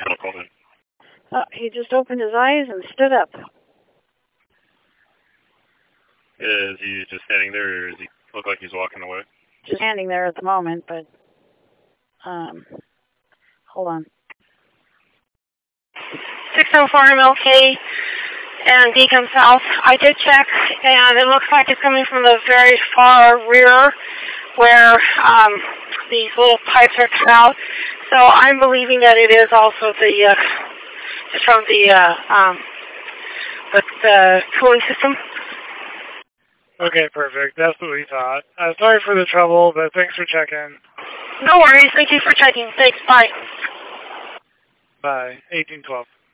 He just opened his eyes and stood up. Is he just standing there, or does he look like he's walking away? Just standing there at the moment, but, hold on. 604 MLK and Beacon South. I did check, and it looks like it's coming from the very far rear where these little pipes are cut out. So I'm believing that it is also from the cooling system. Okay, perfect. That's what we thought. Sorry for the trouble, but thanks for checking. No worries. Thank you for checking. Thanks. Bye. Bye. 1812.